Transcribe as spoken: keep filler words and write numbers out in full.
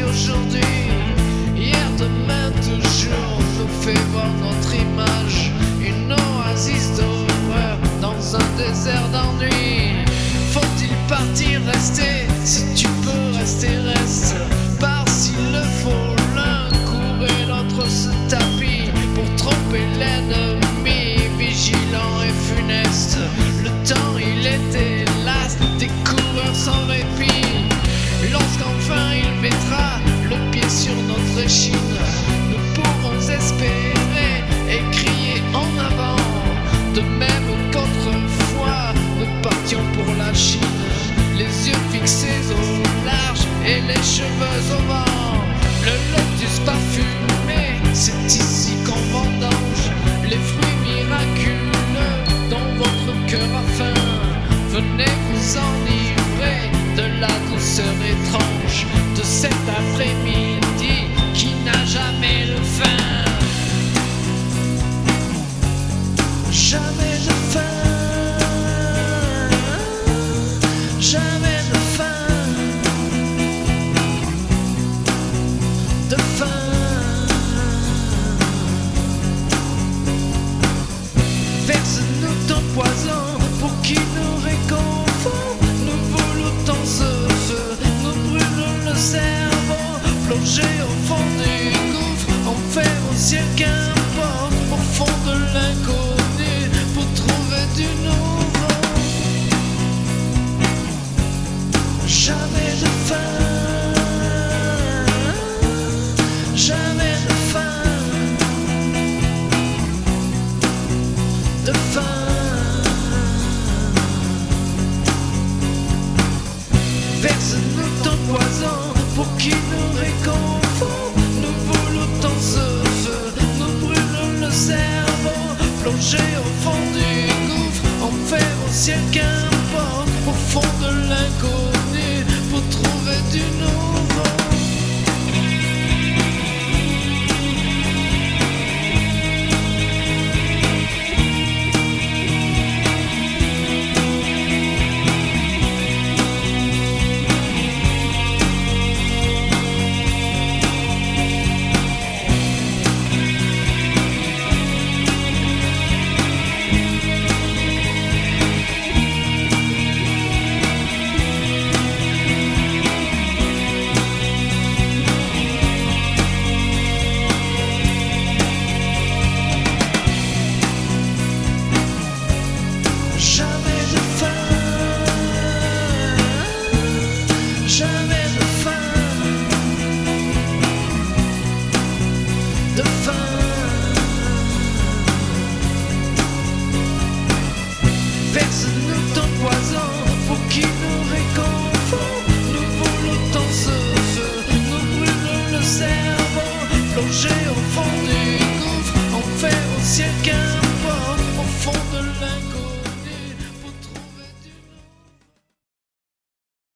aujourd'hui. Hier, demain, toujours nous fait voir notre image. Une oasis d'horreur dans un désert d'ennui. Faut-il partir, rester? Si tu peux rester, reste. Par s'il le faut, l'un court et l'autre se tapit pour tromper l'ennemi, vigilant et funeste. Le temps il est hélas, des coureurs sans répit. Lorsqu'enfin il mettra le pied sur notre échine, nous pourrons espérer et crier en avant. De même qu'autrefois nous partions pour la Chine, les yeux fixés au large et les cheveux au vent. Le lotus parfumé, c'est ici qu'on vendange les fruits miraculeux dont votre cœur a faim. Venez vous enivrer de la douceur étrange de cet après-midi qui n'a jamais de fin. Jamais de fin, jamais de fin, de fin. Verse-nous ton poison pour qu'il nous réconfort. Nous voulons dans ce feu, nous brûlons le cerveau. Plongé au fond du gouffre, on fait au ciel qu'importe. Au fond de l'inconnu, pour trouver du nouveau. Jamais de fin, jamais de fin, de fin. Verse-nous ton poison pour qu'il nous réconfort. Nous voulons dans ce feu, nous brûlons le cerveau. Plongé au fond du gouffre, on fait au ciel qu'un